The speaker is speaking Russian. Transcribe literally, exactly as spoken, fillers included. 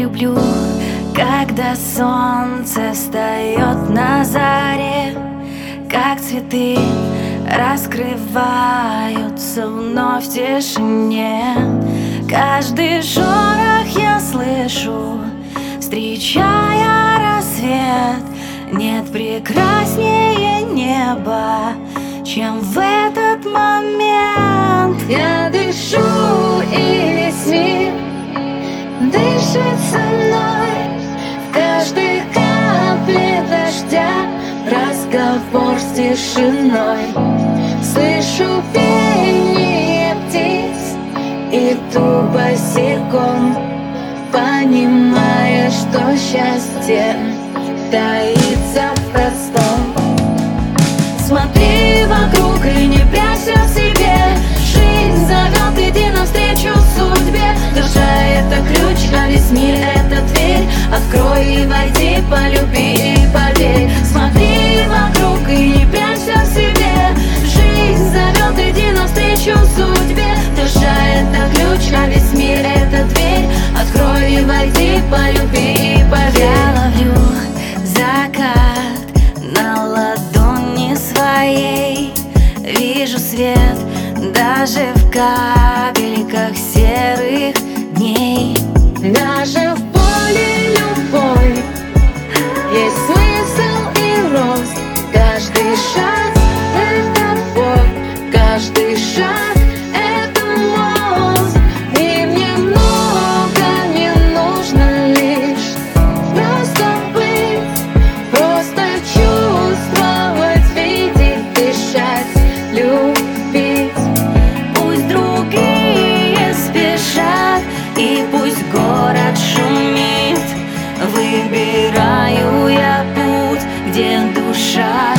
люблю, когда солнце встает на заре, как цветы раскрываются вновь в тишине. Каждый шорох я слышу, встречая рассвет. Нет прекраснее неба, чем в этот момент. Я дышу, и весь мир дышит со мной. В каждой капле дождя разговор с тишиной. Слышу пение птиц, иду босиком, понимая, что счастье таится в простом. Смотри вокруг и не прячься в себе. Жизнь зовет, иди навстречу судьбе. Душа — это ключ, а весь мир — это дверь. Открой и войди, полюби и поверь. Смотри вокруг и не прячься в себе. Жизнь зовет, иди навстречу судьбе. Душа — это ключ, а весь мир — это дверь. Открой и войди, полюби и поверь. Я ловлю закат на ладони своей, вижу свет даже в капельках серых дней. Даже в поле любой есть смысл и рост. Каждый шаг — это бой, каждый шаг — это мост. И мне много не нужно, лишь просто быть, просто чувствовать, видеть, дышать, любить. Пусть другие спешат, и пусть город шумит, выбираю я путь, где душа